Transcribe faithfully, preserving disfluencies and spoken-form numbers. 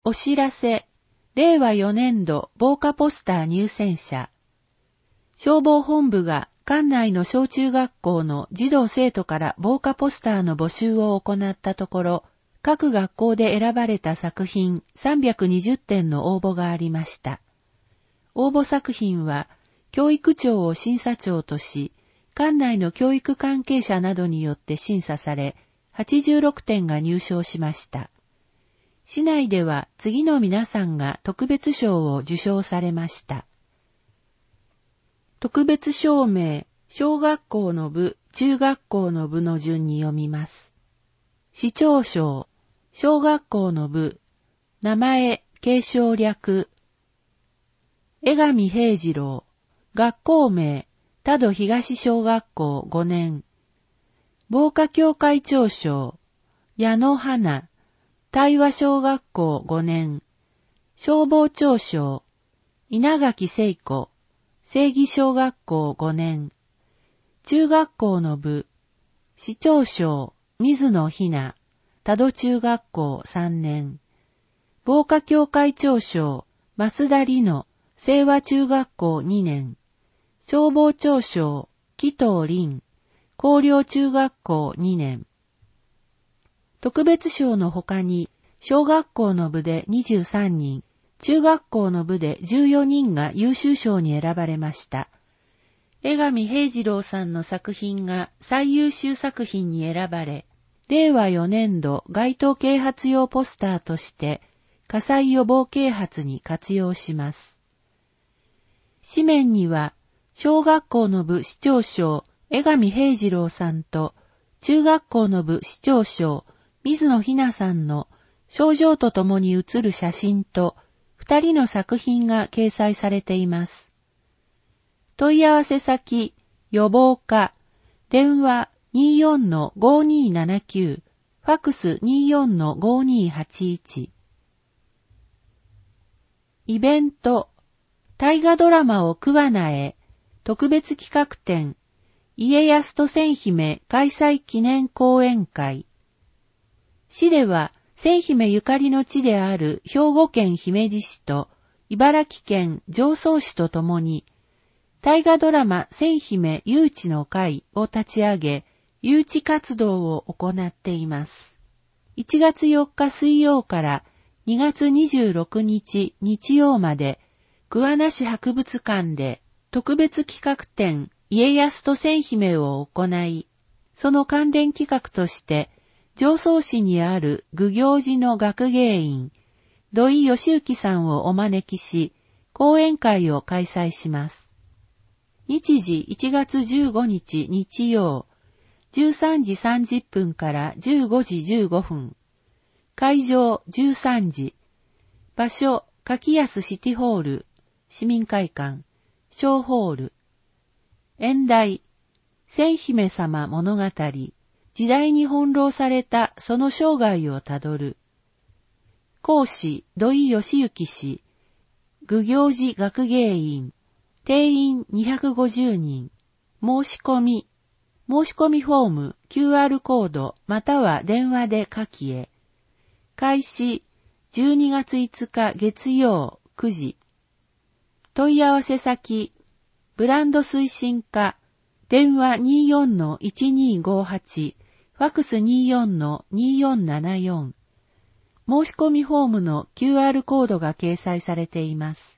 お知らせ、れいわよねんど防火ポスター入選者。消防本部が管内の小中学校の児童生徒から防火ポスターの募集を行ったところ、各学校で選ばれた作品さんびゃくにじゅってんの応募がありました。応募作品は、教育庁を審査庁とし、管内の教育関係者などによって審査され、はちじゅうろくてんが入賞しました。市内では次の皆さんが特別賞を受賞されました。特別賞名、小学校の部、中学校の部の順に読みます。市長賞、小学校の部、名前、継承略、江上平次郎、学校名、多度東小学校ごねん、防火協会長賞、矢野花、対話小学校ごねん、消防庁賞、稲垣聖子、正義小学校ごねん、中学校の部、市長賞、水野ひな、多度中学校さんねん、防火協会長賞、増田里乃、清和中学校にねん、消防庁賞、紀藤凛、広陵中学校にねん。特別賞の他に、小学校の部でにじゅうさんにん、中学校の部でじゅうよにんが優秀賞に選ばれました。江上平次郎さんの作品が最優秀作品に選ばれ、れいわよねんど街頭啓発用ポスターとして、火災予防啓発に活用します。紙面には、小学校の部市長賞、江上平次郎さんと、中学校の部市長賞、水野ひなさんの賞状とともに写る写真と、二人の作品が掲載されています。問い合わせ先、予防課、電話 にじゅうよんのごにーななきゅう、ファックス にじゅうよんのごにーはちいち。イベント、大河ドラマを桑名へ、特別企画展、家康と千姫開催記念講演会。市では、千姫ゆかりの地である兵庫県姫路市と茨城県常総市とともに、大河ドラマ千姫誘致の会を立ち上げ、誘致活動を行っています。いちがつよっか水曜からにがつにじゅうろくにち日曜まで、桑名市博物館で特別企画展家康と千姫を行い、その関連企画として、常総市にある愚行寺の学芸員、土井義行さんをお招きし、講演会を開催します。日時いちがつじゅうごにち日曜、じゅうさんじさんじゅっぷんからじゅうごじじゅうごふん。会場じゅうさんじ。場所、柿安シティホール、市民会館、小ホール。演題、千姫様物語。時代に翻弄されたその生涯をたどる。講師、土井義行氏。愚行寺学芸員。定員にひゃくごじゅうにん。申し込み。申し込みフォーム、キューアール コード、または電話で下記へ。開始、じゅうにがついつか月曜くじ。問い合わせ先、ブランド推進課、電話 にじゅうよんのいちにーごはち、ファックス にじゅうよんのにじゅうよんななよん。申し込みフォームの キューアール コードが掲載されています。